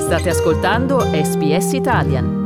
State ascoltando SBS Italian.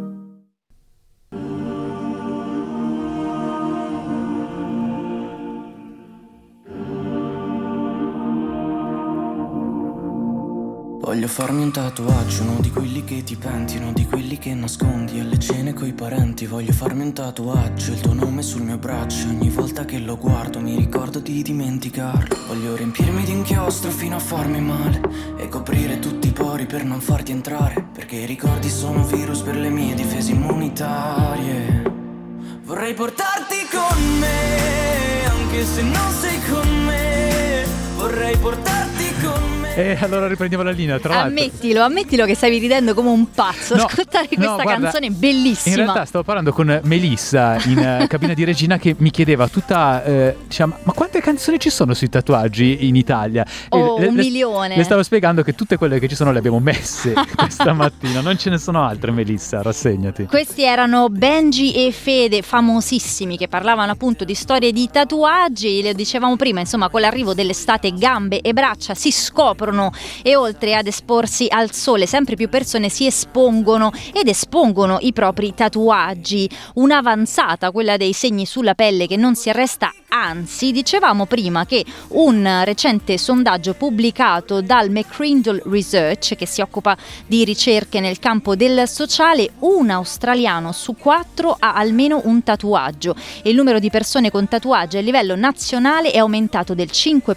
Voglio farmi un tatuaggio, uno di quelli che ti penti, uno di quelli che nascondi alle cene coi parenti. Voglio farmi un tatuaggio, il tuo nome sul mio braccio. Ogni volta che lo guardo mi ricordo di dimenticarlo. Voglio riempirmi di inchiostro fino a farmi male e coprire tutti i pori per non farti entrare, perché i ricordi sono virus per le mie difese immunitarie. Vorrei portarti con me, anche se non sei con me. Vorrei portarti con me. E allora riprendiamo la linea, tra l'altro. Ammettilo che stavi ridendo come un pazzo. No, ascoltare questa guarda, canzone bellissima. In realtà stavo parlando con Melissa in cabina di regina, che mi chiedeva tutta, diciamo, ma quante canzoni ci sono sui tatuaggi in Italia? Un milione. Le stavo spiegando che tutte quelle che ci sono le abbiamo messe questa mattina, non ce ne sono altre. Melissa, rassegnati. Questi erano Benji e Fede, famosissimi, che parlavano appunto di storie di tatuaggi. Le dicevamo prima, insomma, con l'arrivo dell'estate gambe e braccia si scoprono, e oltre ad esporsi al sole sempre più persone si espongono ed espongono i propri tatuaggi. Un'avanzata, quella dei segni sulla pelle, che non si arresta, anzi. Dicevamo prima che un recente sondaggio pubblicato dal McCrindle Research, che si occupa di ricerche nel campo del sociale, un australiano su 4 ha almeno un tatuaggio e il numero di persone con tatuaggi a livello nazionale è aumentato del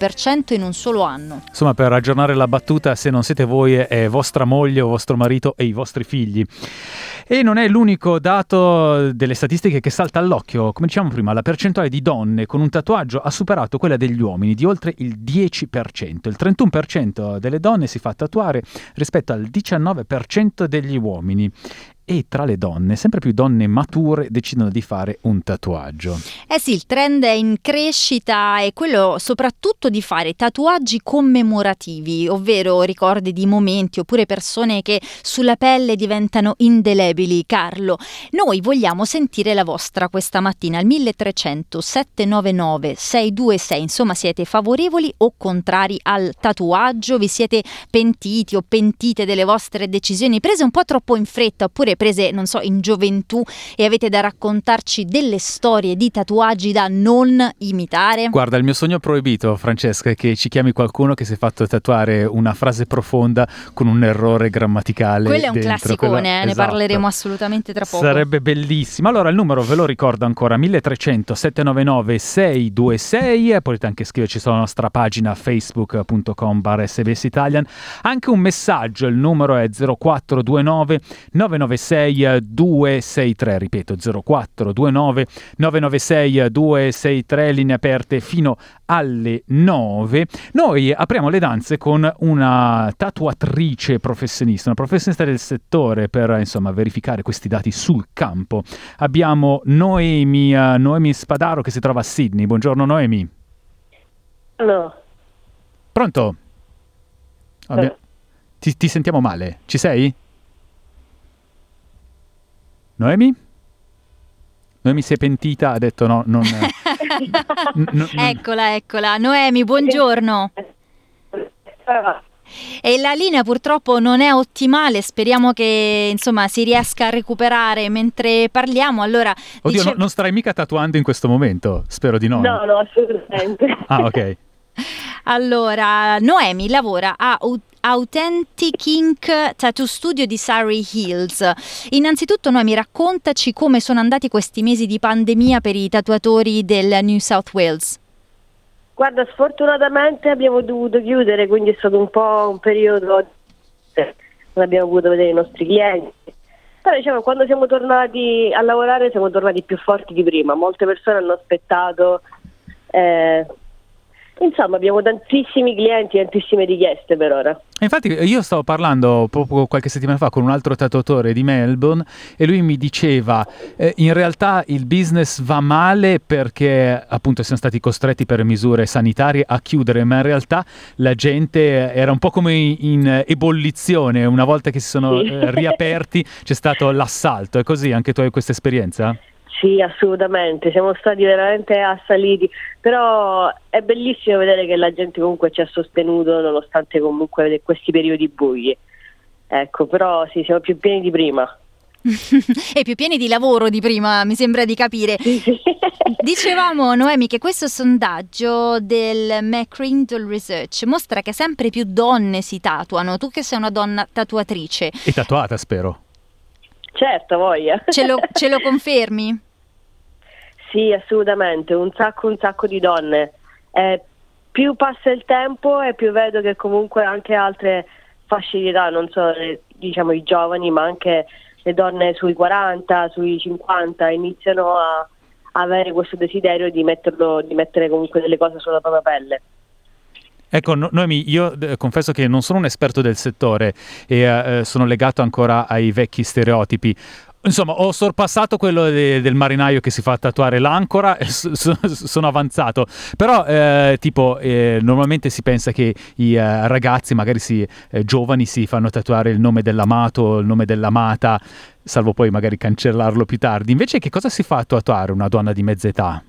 5% in un solo anno. Insomma, per aggiornare la battuta, se non siete voi è vostra moglie o vostro marito e i vostri figli. E non è l'unico dato delle statistiche che salta all'occhio. Come dicevamo prima, la percentuale di donne con un tatuaggio ha superato quella degli uomini di oltre il 10%. Il 31% delle donne si fa tatuare rispetto al 19% degli uomini. E tra le donne, sempre più donne mature decidono di fare un tatuaggio. Eh sì, il trend è in crescita, è quello soprattutto di fare tatuaggi commemorativi, ovvero ricordi di momenti oppure persone che sulla pelle diventano indelebili. Carlo, noi vogliamo sentire la vostra questa mattina al 1300 799 626. Insomma, siete favorevoli o contrari al tatuaggio? Vi siete pentiti o pentite delle vostre decisioni prese un po' troppo in fretta, oppure prese, non so, in gioventù, e avete da raccontarci delle storie di tatuaggi da non imitare? Guarda, il mio sogno proibito, Francesca, è che ci chiami qualcuno che si è fatto tatuare una frase profonda con un errore grammaticale. Quello è un dentro. classicone, ne Esatto. parleremo assolutamente tra poco. Sarebbe bellissimo. Allora, il numero ve lo ricordo ancora: 1300 799 626. Potete anche scriverci sulla nostra pagina facebook.com/SBS Italian. Anche un messaggio, il numero è 0429 996 263, ripeto 0429 996 263, linee aperte fino alle 9. Noi apriamo le danze con una tatuatrice professionista, una professionista del settore, per insomma verificare questi dati sul campo. Abbiamo Noemi Spadaro, che si trova a Sydney. Buongiorno Noemi. No. Pronto? Ti sentiamo male, ci sei? Noemi? Noemi si è pentita, ha detto no, non... Eccola. Noemi, buongiorno. E la linea purtroppo non è ottimale, speriamo che insomma si riesca a recuperare mentre parliamo. Allora, oddio, non starai mica tatuando in questo momento? Spero di no. No, assolutamente. Ah, ok. Allora, Noemi lavora a Authentic Ink Tattoo Studio di Surrey Hills. Innanzitutto, Noemi, raccontaci come sono andati questi mesi di pandemia per i tatuatori del New South Wales. Guarda, sfortunatamente abbiamo dovuto chiudere, quindi è stato un po' un periodo, non abbiamo potuto vedere i nostri clienti. Però diciamo, quando siamo tornati a lavorare siamo tornati più forti di prima. Molte persone hanno aspettato, insomma abbiamo tantissimi clienti, tantissime richieste per ora. Infatti io stavo parlando proprio qualche settimana fa con un altro tatuatore di Melbourne e lui mi diceva in realtà il business va male perché appunto siamo stati costretti per misure sanitarie a chiudere, ma in realtà la gente era un po' come in ebollizione. Una volta che si sono riaperti c'è stato l'assalto. È così? Anche tu hai questa esperienza? Sì, assolutamente, siamo stati veramente assaliti, però è bellissimo vedere che la gente comunque ci ha sostenuto nonostante comunque questi periodi bui. ecco, però sì, siamo più pieni di prima. E più pieni di lavoro di prima, mi sembra di capire. Dicevamo, Noemi, che questo sondaggio del McCrindle Research mostra che sempre più donne si tatuano. Tu che sei una donna tatuatrice. E tatuata, spero. Certo, voglia. Ce lo confermi? Sì, assolutamente, un sacco di donne. Più passa il tempo e più vedo che comunque anche altre fasce di età, non solo diciamo i giovani, ma anche le donne sui 40, sui 50 iniziano a avere questo desiderio di mettere comunque delle cose sulla propria pelle. Ecco, Noemi, io confesso che non sono un esperto del settore e sono legato ancora ai vecchi stereotipi. Insomma, ho sorpassato quello del marinaio che si fa tatuare l'ancora, sono avanzato, però normalmente si pensa che i ragazzi, magari giovani, si fanno tatuare il nome dell'amato, il nome dell'amata, salvo poi magari cancellarlo più tardi. Invece che cosa si fa a tatuare una donna di mezza età?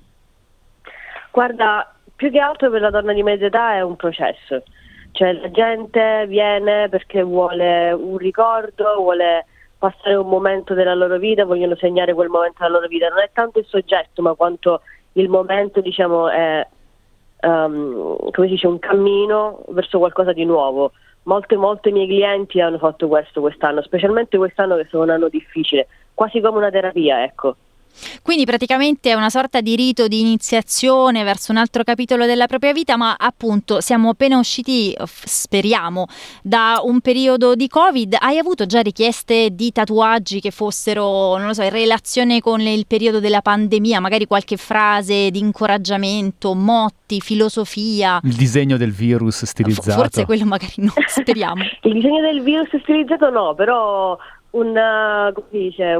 Guarda, più che altro per la donna di mezza età è un processo, cioè la gente viene perché vuole un ricordo, vuole passare un momento della loro vita, vogliono segnare quel momento della loro vita. Non è tanto il soggetto, ma quanto il momento, diciamo, è come si dice, un cammino verso qualcosa di nuovo. Molte miei clienti hanno fatto questo quest'anno, specialmente quest'anno che è stato un anno difficile, quasi come una terapia, ecco. Quindi praticamente è una sorta di rito di iniziazione verso un altro capitolo della propria vita, ma appunto siamo appena usciti, speriamo, da un periodo di Covid. Hai avuto già richieste di tatuaggi che fossero, non lo so, in relazione con il periodo della pandemia, magari qualche frase di incoraggiamento, motti, filosofia? Il disegno del virus stilizzato? Forse quello magari no, speriamo. Il disegno del virus stilizzato no, però come si dice...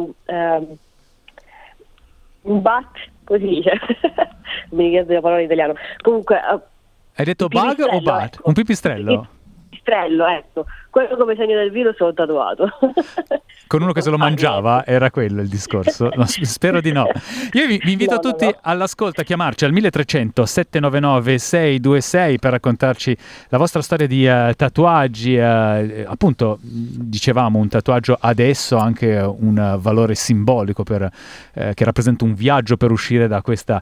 un bat, così dice, mi ricordo la parola in italiano. Comunque, hai detto bug o bat? Ecco. Un pipistrello? Pipistrello, ecco. Quello come segno del virus l'ho tatuato. Con uno che se lo mangiava, era quello il discorso? No, spero di no. Io vi invito tutti all'ascolto, a chiamarci al 1300 799 626 per raccontarci la vostra storia di tatuaggi. Appunto, dicevamo, un tatuaggio adesso ha anche un valore simbolico che rappresenta un viaggio per uscire da questo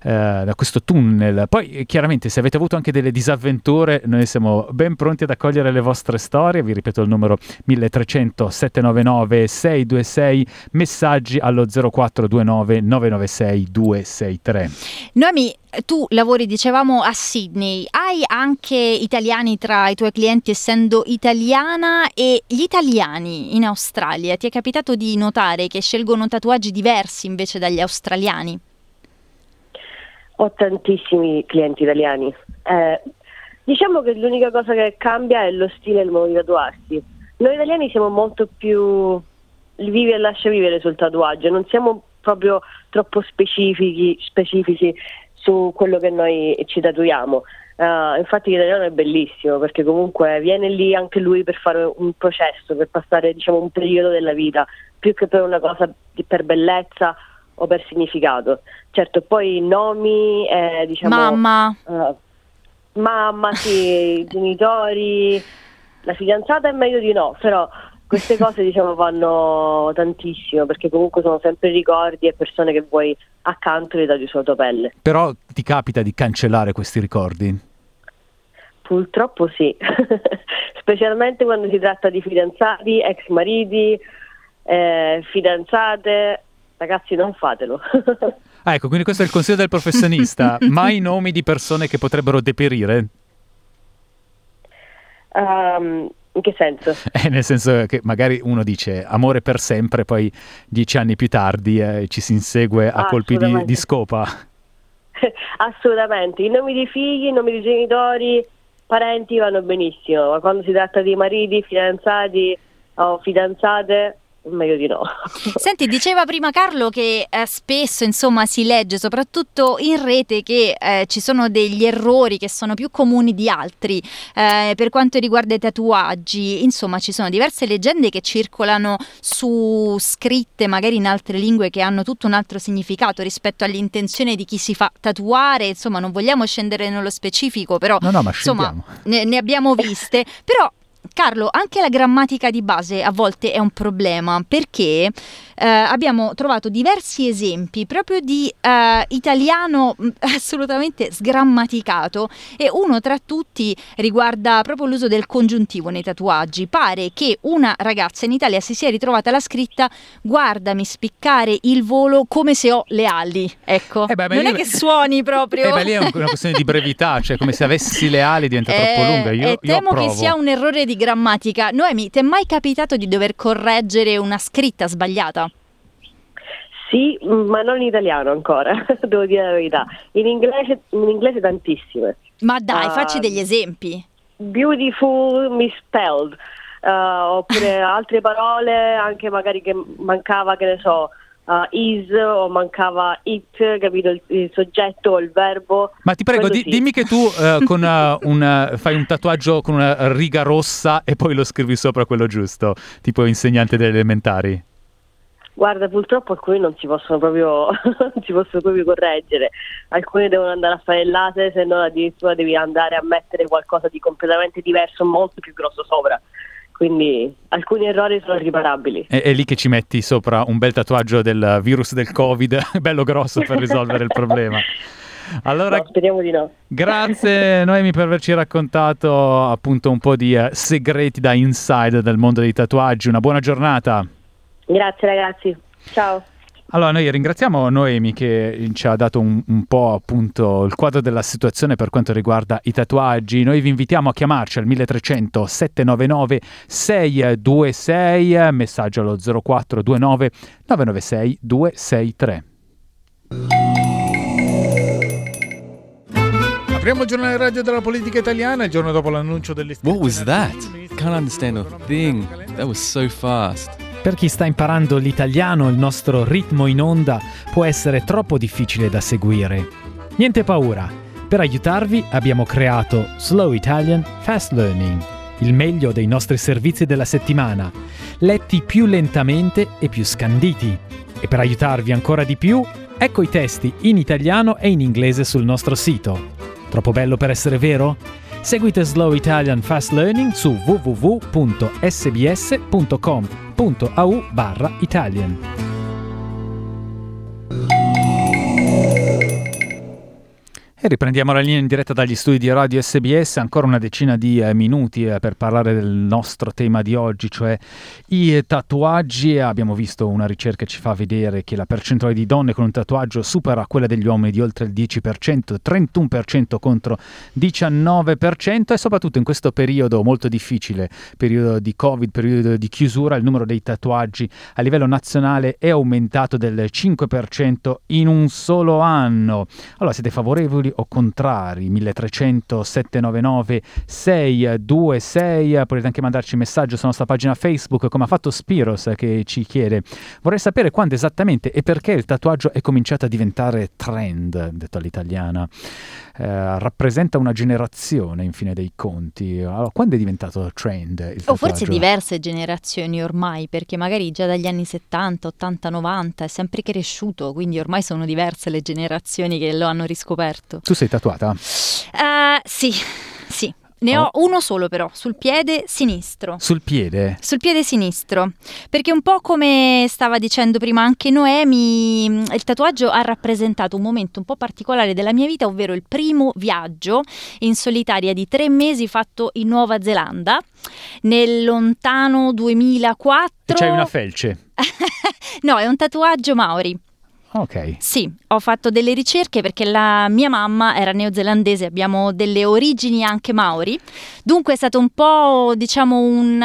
tunnel. Poi, chiaramente, se avete avuto anche delle disavventure, noi siamo ben pronti ad accogliere le vostre storie. Vi ripeto il numero 1300 799 626, messaggi allo 0429 996 263. Noemi, tu lavori, dicevamo, a Sydney, hai anche italiani tra i tuoi clienti essendo italiana, e gli italiani in Australia, ti è capitato di notare che scelgono tatuaggi diversi invece dagli australiani? Ho tantissimi clienti italiani. Diciamo che l'unica cosa che cambia è lo stile e il modo di tatuarsi. Noi italiani siamo molto più vivi e lascia vivere sul tatuaggio, non siamo proprio troppo specifici su quello che noi ci tatuiamo. Infatti l'italiano è bellissimo perché comunque viene lì anche lui per fare un processo, per passare, diciamo, un periodo della vita, più che per una cosa per bellezza o per significato. Certo, poi nomi, diciamo... Mamma, sì, i genitori, la fidanzata è meglio di no, però queste cose, diciamo, vanno tantissimo perché comunque sono sempre ricordi e persone che vuoi accanto e dati sulla tua pelle. Però ti capita di cancellare questi ricordi? Purtroppo sì, specialmente quando si tratta di fidanzati, ex mariti, fidanzate. Ragazzi, non fatelo. Ecco, quindi questo è il consiglio del professionista. Mai nomi di persone che potrebbero deperire? In che senso? Nel senso che magari uno dice amore per sempre, poi 10 anni più tardi ci si insegue a colpi di scopa. Assolutamente. I nomi di figli, i nomi di genitori, parenti vanno benissimo, ma quando si tratta di mariti, fidanzati o fidanzate... meglio di no. Senti, diceva prima Carlo che spesso, insomma, si legge soprattutto in rete che ci sono degli errori che sono più comuni di altri per quanto riguarda i tatuaggi. Insomma, ci sono diverse leggende che circolano su scritte magari in altre lingue che hanno tutto un altro significato rispetto all'intenzione di chi si fa tatuare. Insomma, non vogliamo scendere nello specifico, però ma insomma ne abbiamo viste. Però Carlo, anche la grammatica di base a volte è un problema, perché abbiamo trovato diversi esempi proprio di italiano assolutamente sgrammaticato, e uno tra tutti riguarda proprio l'uso del congiuntivo nei tatuaggi. Pare che una ragazza in Italia si sia ritrovata la scritta "guardami spiccare il volo come se ho le ali". Ecco, non è che suoni proprio. Lì è una questione di brevità, cioè come se avessi le ali diventa troppo lunga. Io temo approvo. che sia un errore di grammatica. Noemi, ti è mai capitato di dover correggere una scritta sbagliata? Sì, ma non in italiano ancora, devo dire la verità. In inglese tantissime. Ma dai, facci degli esempi. Beautiful misspelled, oppure altre parole anche magari che mancava, che ne so, is, o mancava it, capito, il soggetto o il verbo. Ma ti prego, dimmi che tu fai un tatuaggio con una riga rossa e poi lo scrivi sopra quello giusto, tipo insegnante delle elementari. Guarda, purtroppo alcuni non si possono proprio correggere, alcuni devono andare a fare l'ase, se no addirittura devi andare a mettere qualcosa di completamente diverso, molto più grosso sopra. Quindi alcuni errori sono irriparabili. È lì che ci metti sopra un bel tatuaggio del virus del Covid, bello grosso, per risolvere il problema. Allora, no, speriamo di no. Grazie Noemi per averci raccontato appunto un po' di segreti da inside del mondo dei tatuaggi. Una buona giornata. Grazie ragazzi, ciao. Allora, noi ringraziamo Noemi che ci ha dato un po' appunto il quadro della situazione per quanto riguarda i tatuaggi. Noi vi invitiamo a chiamarci al 1300 799 626, messaggio allo 0429 996 263. Apriamo il giornale radio della politica italiana il giorno dopo l'annuncio dell'istituto. What was that? Can't understand a thing. That was so fast. Per chi sta imparando l'italiano, il nostro ritmo in onda può essere troppo difficile da seguire. Niente paura. Per aiutarvi abbiamo creato Slow Italian Fast Learning, il meglio dei nostri servizi della settimana, letti più lentamente e più scanditi. E per aiutarvi ancora di più, ecco i testi in italiano e in inglese sul nostro sito. Troppo bello per essere vero? Seguite Slow Italian Fast Learning su www.sbs.com.au/Italian. E riprendiamo la linea in diretta dagli studi di Radio SBS, ancora una decina di minuti per parlare del nostro tema di oggi, cioè i tatuaggi. Abbiamo visto una ricerca che ci fa vedere che la percentuale di donne con un tatuaggio supera quella degli uomini di oltre il 10%, 31% contro 19%, e soprattutto in questo periodo molto difficile, periodo di Covid, periodo di chiusura, il numero dei tatuaggi a livello nazionale è aumentato del 5% in un solo anno. Allora, siete favorevoli o contrari? 1300 799 626, potete anche mandarci un messaggio sulla nostra pagina Facebook, come ha fatto Spiros, che ci chiede: vorrei sapere quando esattamente e perché il tatuaggio è cominciato a diventare trend, detto all'italiana. Rappresenta una generazione in fine dei conti. Allora, quando è diventato trend il tatuaggio? O forse diverse generazioni ormai, perché magari già dagli anni 70, 80, 90 è sempre cresciuto, quindi ormai sono diverse le generazioni che lo hanno riscoperto. Tu sei tatuata? Sì. Ne ho uno solo però, sul piede sinistro. Sul piede? Sul piede sinistro, perché un po' come stava dicendo prima anche Noemi, il tatuaggio ha rappresentato un momento un po' particolare della mia vita, ovvero il primo viaggio in solitaria di 3 mesi fatto in Nuova Zelanda, nel lontano 2004. E c'hai una felce? No, è un tatuaggio Maori. Ok. Sì, ho fatto delle ricerche perché la mia mamma era neozelandese, abbiamo delle origini anche Maori, dunque è stato un po', diciamo,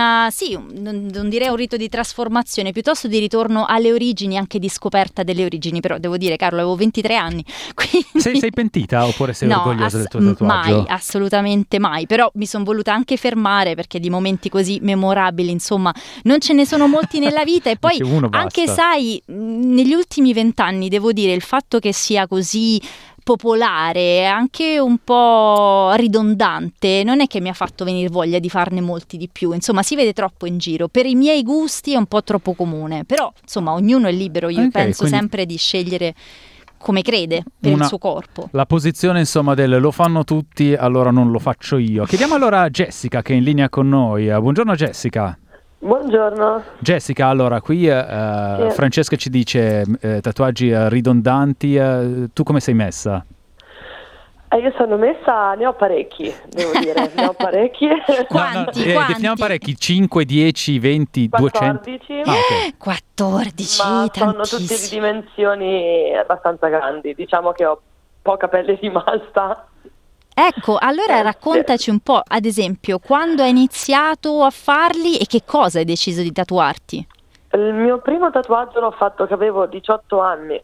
non direi un rito di trasformazione, piuttosto di ritorno alle origini, anche di scoperta delle origini. Però devo dire, Carlo, avevo 23 anni. Quindi... Sei pentita oppure sei orgogliosa del tuo tatuaggio? Mai, assolutamente mai, però mi sono voluta anche fermare perché di momenti così memorabili, insomma, non ce ne sono molti nella vita, e poi anche, sai, negli ultimi 20 anni devo dire il fatto che sia così popolare è anche un po' ridondante, non è che mi ha fatto venire voglia di farne molti di più, insomma si vede troppo in giro, per i miei gusti è un po' troppo comune, però insomma ognuno è libero, io penso quindi... sempre di scegliere come crede per il suo corpo. La posizione insomma del lo fanno tutti, allora non lo faccio io. Chiediamo allora a Jessica che è in linea con noi. Buongiorno Jessica. Buongiorno. Jessica, allora qui Francesca ci dice tatuaggi ridondanti, tu come sei messa? Io sono messa, ne ho parecchi, devo dire, ne ho parecchi. Quanti? Definiamo parecchi, 5, 10, 20, 14. 200? 14, ma tantissimi. sono tutti di dimensioni abbastanza grandi, diciamo che ho poca pelle rimasta. Ecco, allora raccontaci un po', ad esempio, quando hai iniziato a farli e che cosa hai deciso di tatuarti? Il mio primo tatuaggio l'ho fatto che avevo 18 anni.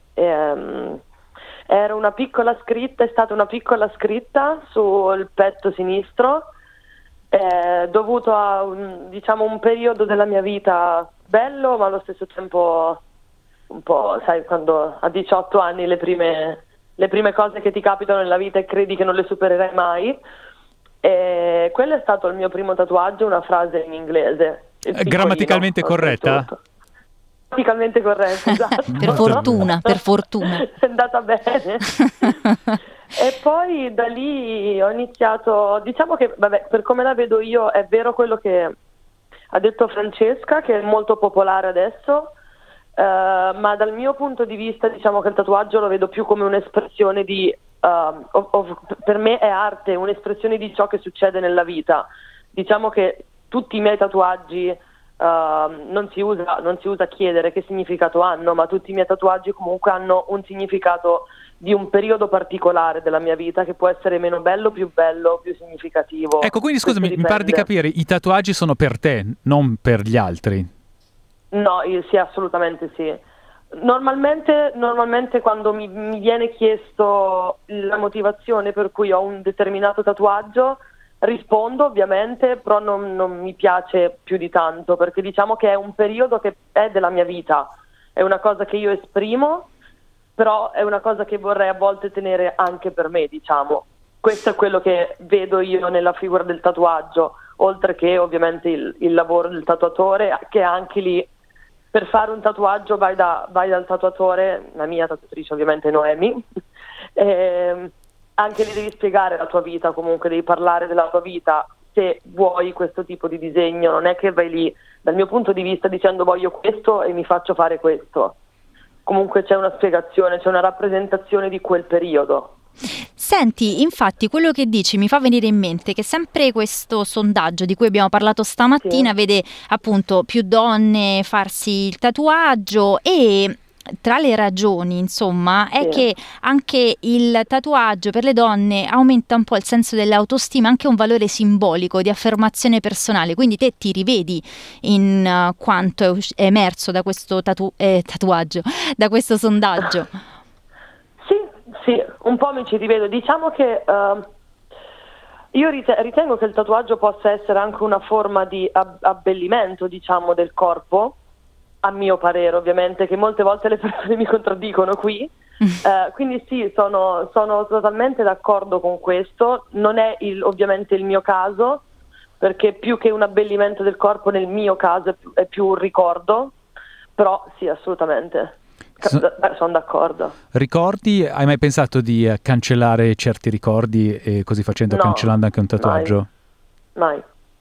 Era una piccola scritta, è stata una piccola scritta sul petto sinistro, dovuto a un periodo della mia vita bello, ma allo stesso tempo un po', sai, quando a 18 anni le prime cose che ti capitano nella vita e credi che non le supererai mai. E quello è stato il mio primo tatuaggio, una frase in inglese. Grammaticalmente corretta? Grammaticalmente corretta, esatto. Per fortuna. È andata bene. E poi da lì ho iniziato, diciamo che, vabbè, per come la vedo io, è vero quello che ha detto Francesca, che è molto popolare adesso, ma dal mio punto di vista diciamo che il tatuaggio lo vedo più come un'espressione di per me è arte, un'espressione di ciò che succede nella vita. Diciamo che tutti i miei tatuaggi non si usa chiedere che significato hanno, ma tutti i miei tatuaggi comunque hanno un significato di un periodo particolare della mia vita che può essere meno bello, più significativo. Ecco, quindi scusami, mi pare di capire, i tatuaggi sono per te, non per gli altri. No, sì, assolutamente sì. Normalmente quando mi viene chiesto la motivazione per cui ho un determinato tatuaggio, rispondo ovviamente, però non mi piace più di tanto, perché diciamo che è un periodo che è della mia vita, è una cosa che io esprimo, però è una cosa che vorrei a volte tenere anche per me, diciamo. Questo è quello che vedo io nella figura del tatuaggio, oltre che ovviamente il lavoro del tatuatore, che anche lì per fare un tatuaggio vai dal tatuatore, la mia tatuatrice ovviamente Noemi, anche lì devi spiegare la tua vita, comunque devi parlare della tua vita se vuoi questo tipo di disegno, non è che vai lì dal mio punto di vista dicendo voglio questo e mi faccio fare questo. Comunque c'è una spiegazione, c'è una rappresentazione di quel periodo. Senti, infatti quello che dici mi fa venire in mente che sempre questo sondaggio di cui abbiamo parlato stamattina vede appunto più donne farsi il tatuaggio e tra le ragioni, insomma, è che anche il tatuaggio per le donne aumenta un po' il senso dell'autostima, anche un valore simbolico di affermazione personale. Quindi te ti rivedi in quanto è emerso da questo tatuaggio, da questo sondaggio? Sì, un po' mi ci rivedo. Diciamo che io ritengo che il tatuaggio possa essere anche una forma di abbellimento, diciamo, del corpo, a mio parere ovviamente, che molte volte le persone mi contraddicono qui, quindi sì, sono totalmente d'accordo con questo. Non è ovviamente il mio caso, perché più che un abbellimento del corpo nel mio caso è più un ricordo, però sì, assolutamente. Sono d'accordo. Ricordi? Hai mai pensato di cancellare certi ricordi e così facendo cancellando anche un tatuaggio? Mai.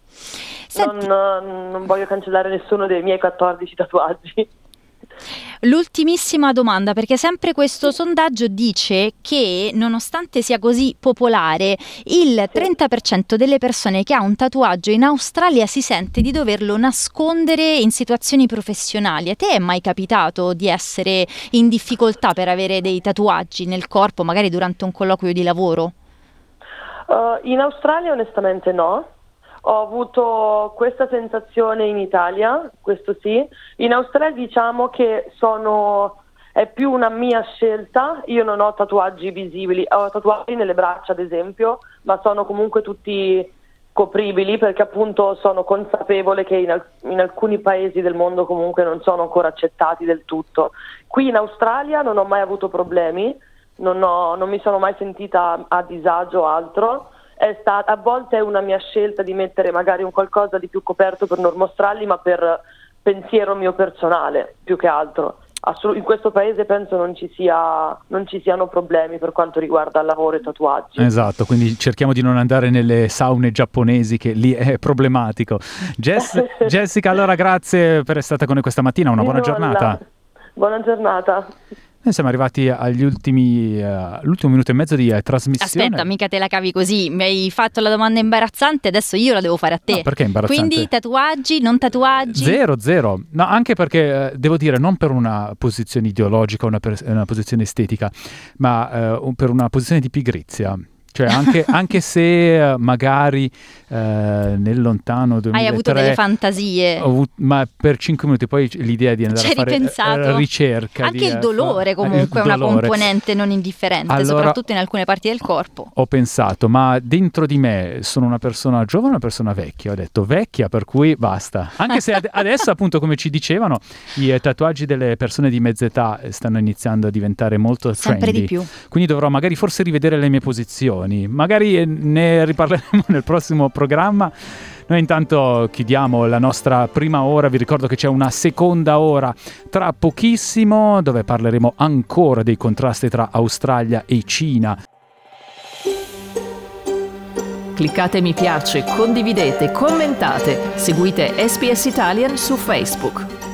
Non voglio cancellare nessuno dei miei 14 tatuaggi. L'ultimissima domanda, perché sempre questo sondaggio dice che nonostante sia così popolare, il 30% delle persone che ha un tatuaggio in Australia si sente di doverlo nascondere in situazioni professionali. A te è mai capitato di essere in difficoltà per avere dei tatuaggi nel corpo, magari durante un colloquio di lavoro? In Australia onestamente no. Ho avuto questa sensazione in Italia, questo sì. In Australia diciamo che è più una mia scelta. Io non ho tatuaggi visibili, ho tatuaggi nelle braccia ad esempio, ma sono comunque tutti copribili perché appunto sono consapevole che in alcuni paesi del mondo comunque non sono ancora accettati del tutto. Qui in Australia non ho mai avuto problemi, non mi sono mai sentita a disagio o altro. A volte è una mia scelta di mettere magari un qualcosa di più coperto per non mostrarli, ma per pensiero mio personale più che altro. in questo paese penso non ci siano problemi per quanto riguarda il lavoro e tatuaggi. Esatto, quindi cerchiamo di non andare nelle saune giapponesi, che lì è problematico. Jessica, allora grazie per essere stata con noi questa mattina, una buona giornata. Buona giornata. Noi siamo arrivati all'ultimo minuto e mezzo di trasmissione. Aspetta, mica te la cavi così. Mi hai fatto la domanda imbarazzante, adesso io la devo fare a te. No, perché imbarazzante? Quindi tatuaggi, non tatuaggi? Zero. No, anche perché devo dire, non per una posizione ideologica, una posizione estetica, ma per una posizione di pigrizia. Cioè anche se magari nel lontano 2003 hai avuto delle fantasie, ma per 5 minuti poi l'idea di andare a fare ricerca, anche il dolore comunque è una componente non indifferente, allora, soprattutto in alcune parti del corpo. Ho pensato, ma dentro di me sono una persona giovane o una persona vecchia? Ho detto vecchia, per cui basta, anche se adesso appunto, come ci dicevano, i tatuaggi delle persone di mezza età stanno iniziando a diventare molto sempre trendy, di più, quindi dovrò magari forse rivedere le mie posizioni. Magari ne riparleremo nel prossimo programma. Noi intanto chiudiamo la nostra prima ora. Vi ricordo che c'è una seconda ora tra pochissimo, dove parleremo ancora dei contrasti tra Australia e Cina. Cliccate mi piace, condividete, commentate, seguite SPS Italian su Facebook.